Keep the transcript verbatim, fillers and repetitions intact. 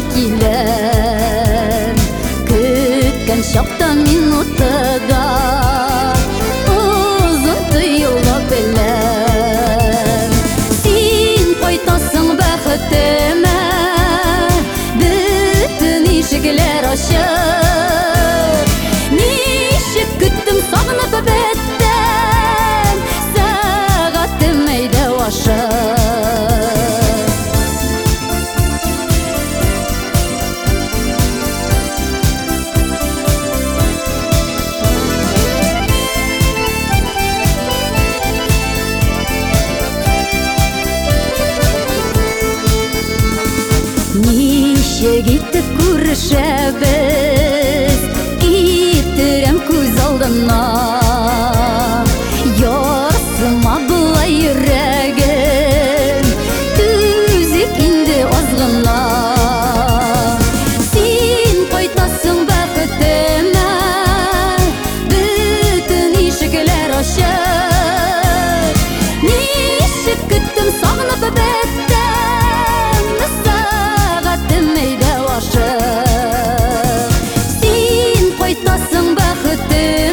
килем, көткән чакта минутыда узын тоелып белем. Син кайтасың бәхетемә, бүтән ишекләр ачык. Ничек көттем сагынып беттем, сәгатем әйдә ашык. Ничек итеп күрешәбез, китерәм күз алдына. Ярсыма болай йөрәгем, түзик инде аз гына. Син кайтасың бәхетемә, бүтән ишекләр ачык. Ничек көттем сагынып беттем, сәгатем әйдә ашык. Син кайтасың бәхетемә,